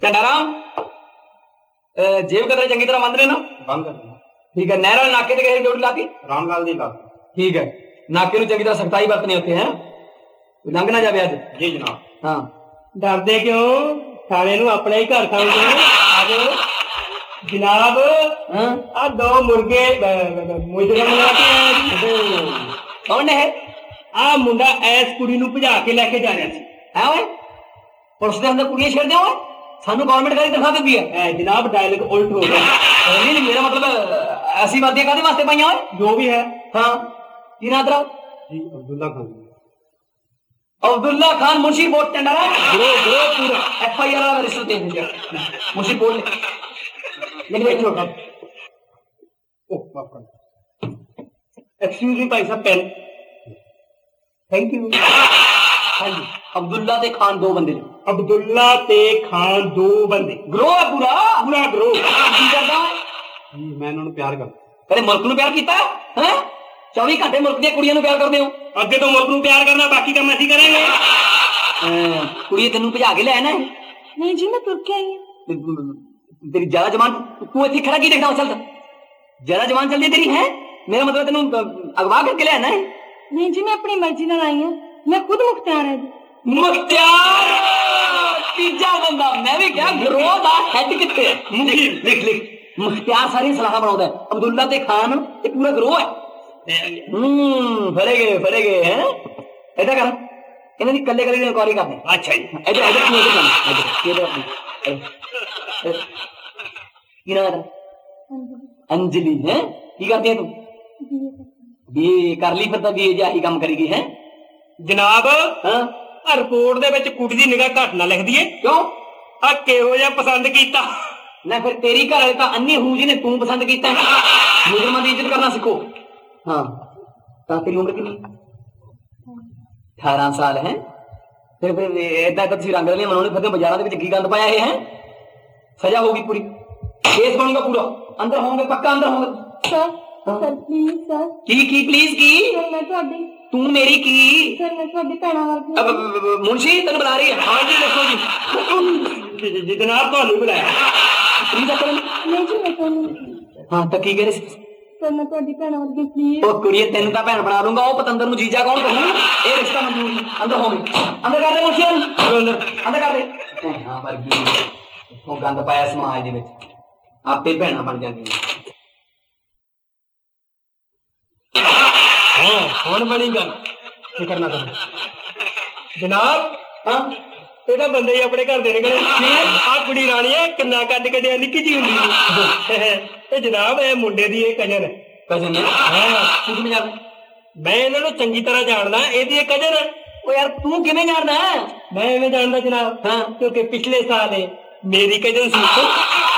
चंडाराम जेब कतरे चंगी तरह बंद लेना बंद कर देना। ठीक है। नहर नाके ते जोड़ लाती रामलाल दी लाती। ठीक है। नाके नु चंगी तरह सख्ताई बरतने होते हैं लंघ ना जावे अज। जी जनाब। हाँ डरदे क्यों थाने नु अपना ही घर समझो। आज जनाब आ दो मुर्गे मुजरम कौन है आ मुंडा ऐस कुड़ी नु भजा के लेके जा रहा सी है ओए पुलिस दे अंदर कुड़ियां छेड़ दे ओए सानू गवर्नमेंट करी तनखा देती है जनाब डायलॉग उल्ट हो गया नहीं मेरा मतलब ऐसी बातें कादे वास्ते पाइयां ओए जो भी है। हाँ की ना तेरा जी अब्दुल्ला खान। अब्दुल्ला खान मुंशी बोर्ड टेंडर है ग्रो पूरा FIR वाला रजिस्टर दे दीजिए मुंशी बोर्ड लेकिन एक छोटा ओह माफ कर। एक्सक्यूज मी भाई साहब पेन थैंक यू। हाँ जी अब्दुल्ला ते खान दो बंदे ने अब्दुल्ला ते खान दो बंदे ग्रो है पूरा पूरा ग्रो की करदा है जी मैं उन्होंने प्यार करता। कदे मुल्क नु प्यार कीता है 24 घंटे मुल्क दी कुड़ियां नु प्यार करदे हो अगे तो मुल्क नु प्यार करना बाकी काम ऐसी करेंगे। कुड़ी तेनू भजा के ले आना है नहीं जी मैं तुर के आई हूँ। तेरी ज्यादा जवान तू इतनी खड़ा की देखना चल ज्यादा जवान चल तेरी है मेरा मतलब तेनू अगवा करके ले आना है। नहीं जी मैं अपनी मर्जी नाल आई हूँ मैं खुद मुख्तियार है जी। मुख्तियार तीजा बंदा मैं भी क्या ग्रोह दा हेड किथे लिख लिख लिख मुख्तियार सारी सलाह बनाउंदा है अब्दुल्ला ते खान ये पूरा ग्रोह है। फड़े गए हैं ऐसा कर इन्हें दी कल्ले कल्ले इंक्वायरी करते हैं। अच्छा जी इधर इधर तू इधर जाना इधर की नाम है अंजलि है की करती है तू बीए कर ली फिर तो बीए जाही काम करेगी है जनाब हाँ रिपोर्ट दे विच कुड़ी दी निगाह घट ना लिख दिए क्यों आ किहो जिहा पसंद कीता ना फिर तेरी घर वाले तो अन्नी हूं जी ने तू पसंद किया है मुजरमां दी इज्जत करना सीखो। हाँ तेरी उम्र कितनी 18 साल है फिर इदा तुम रंग रलियां मनाने फिर बाजारों के की गंद पाया है सजा होगी पूरी केस बनूंगा पूरा अंदर होंगे पक्का अंदर होंगे। सर सर प्लीज सर की प्लीज की सर मैं ਤੁਹਾਡੀ तू मेरी की सर मैं ਤੁਹਾਡੀ ਭੈਣਾ ਵਰਗੀ मुंशी तेन बुला रही है। हाँ जी देखो जी जनाब ਤੁਹਾਨੂੰ बुलाया प्लीज अपन नहीं जी मैं ਤੁਹਾਨੂੰ हाँ तो की करे सर मैं ਤੁਹਾਡੀ ਭੈਣਾ ਵਰਗੀ प्लीज ਉਹ ਕੁੜੀਏ ਤੈਨੂੰ ਤਾਂ ਭੈਣ ਬਣਾ ਲੂੰਗਾ ਉਹ ਪਤੰਦਰ ਨੂੰ ਜੀਜਾ ਕੌਣ ਕਹੂੰ ਇਹ ਰਿਸ਼ਤਾ ਮਨਜ਼ੂਰ ਨਹੀਂ ਅੰਦਰ ਹੋਵੇ ਅੰਦਰ ਕਰ ਦੇ ਮੁੰਸ਼ੀ ਅੰਦਰ ਕਰ ਦੇ ਭੈਣਾਂ ਵਰਗੀ ਉਹ ਗੰਦ ਪਾਇਆ ਸਮਾਜ ਦੇ ਵਿੱਚ ਆਪੇ ਭੈਣਾਂ ਬਣ ਜਾਂਦੀਆਂ। हाँ हुण बनी गल फिक्र ना करो जनाब। हाँ ਇਹ ਤਾਂ ਬੰਦੇ ਹੀ ਆਪਣੇ ਘਰ ਦੇ ਨਿਕਲੇ ਆ ਕੁੜੀ ਰਾਣੀ ਹੈ ਕਿੰਨਾ ਕੱਦ ਕੇ ਦੇ ਨਿੱਕੀ ਜੀ ਹੁੰਦੀ ਤੇ ਜਨਾਬ ਇਹ ਮੁੰਡੇ ਦੀ ਇਹ ਕਜ਼ਨ ਹੈ। ਕਜ਼ਨ ਹੈ ਹਾਂ ਤੂੰ ਕਿਵੇਂ ਜਾਣਦਾ ਮੈਂ ਇਹਨਾਂ ਨੂੰ ਚੰਗੀ ਤਰ੍ਹਾਂ ਜਾਣਦਾ ਇਹਦੀ ਇਹ ਕਜ਼ਨ ਹੈ। ਉਹ ਯਾਰ ਤੂੰ ਕਿਵੇਂ ਜਾਣਦਾ ਮੈਂ ਐਵੇਂ ਜਾਣਦਾ ਜਨਾਬ ਹਾਂ ਕਿਉਂਕਿ ਪਿਛਲੇ ਸਾਲ ਮੇਰੀ ਕਜ਼ਨ ਸੀ